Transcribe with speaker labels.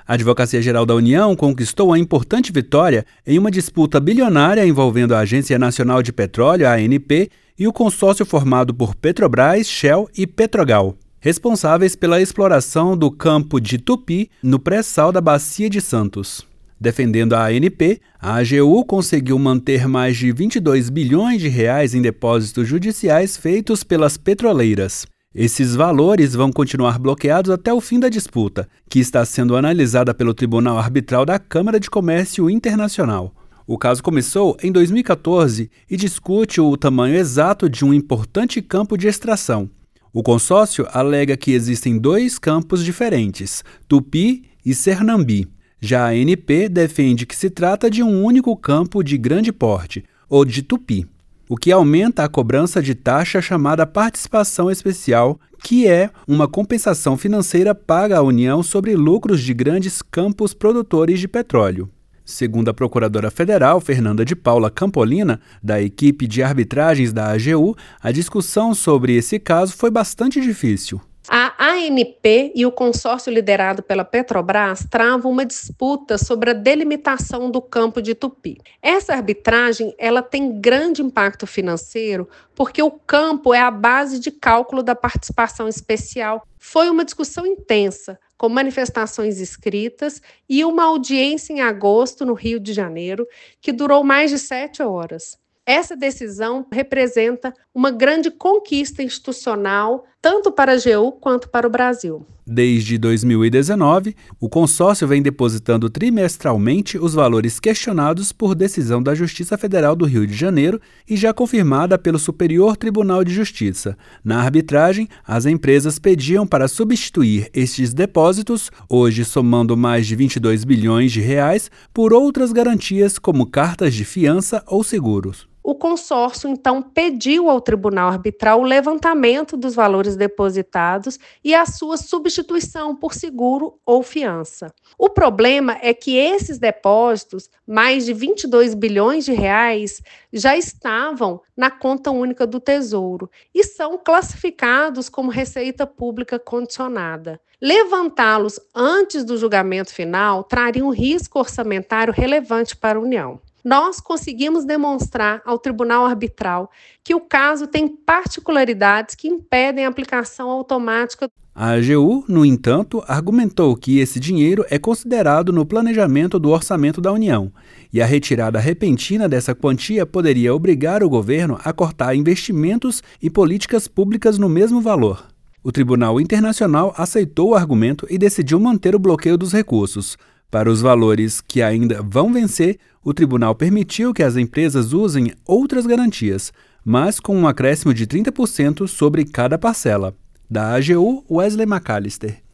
Speaker 1: A Advocacia Geral da União conquistou uma importante vitória em uma disputa bilionária envolvendo a Agência Nacional de Petróleo, a ANP, e o consórcio formado por Petrobras, Shell e Petrogal, responsáveis pela exploração do campo de Tupi no pré-sal da Bacia de Santos. Defendendo a ANP, a AGU conseguiu manter mais de 22 bilhões de reais em depósitos judiciais feitos pelas petroleiras. Esses valores vão continuar bloqueados até o fim da disputa, que está sendo analisada pelo Tribunal Arbitral da Câmara de Comércio Internacional. O caso começou em 2014 e discute o tamanho exato de um importante campo de extração. O consórcio alega que existem dois campos diferentes, Tupi e Sernambi. Já a ANP defende que se trata de um único campo de grande porte, ou de Tupi, o que aumenta a cobrança de taxa chamada participação especial, que é uma compensação financeira paga à União sobre lucros de grandes campos produtores de petróleo. Segundo a procuradora federal, Fernanda de Paula Campolina, da equipe de arbitragens da AGU, a discussão sobre esse caso foi bastante difícil.
Speaker 2: A ANP e o consórcio liderado pela Petrobras travam uma disputa sobre a delimitação do campo de Tupi. Essa arbitragem ela tem grande impacto financeiro porque o campo é a base de cálculo da participação especial. Foi uma discussão intensa, com manifestações escritas e uma audiência em agosto no Rio de Janeiro, que durou mais de 7 horas. Essa decisão representa uma grande conquista institucional, tanto para a AGU quanto para o Brasil.
Speaker 1: Desde 2019, o consórcio vem depositando trimestralmente os valores questionados por decisão da Justiça Federal do Rio de Janeiro e já confirmada pelo Superior Tribunal de Justiça. Na arbitragem, as empresas pediam para substituir estes depósitos, hoje somando mais de 22 bilhões de reais, por outras garantias como cartas de fiança ou seguros.
Speaker 2: O consórcio, então, pediu ao Tribunal Arbitral o levantamento dos valores depositados e a sua substituição por seguro ou fiança. O problema é que esses depósitos, mais de 22 bilhões de reais, já estavam na conta única do Tesouro e são classificados como receita pública condicionada. Levantá-los antes do julgamento final traria um risco orçamentário relevante para a União. Nós conseguimos demonstrar ao Tribunal Arbitral que o caso tem particularidades que impedem a aplicação automática.
Speaker 1: A AGU, no entanto, argumentou que esse dinheiro é considerado no planejamento do orçamento da União e a retirada repentina dessa quantia poderia obrigar o governo a cortar investimentos e políticas públicas no mesmo valor. O Tribunal Internacional aceitou o argumento e decidiu manter o bloqueio dos recursos. Para os valores que ainda vão vencer, o tribunal permitiu que as empresas usem outras garantias, mas com um acréscimo de 30% sobre cada parcela. Da AGU, Wesley McAllister.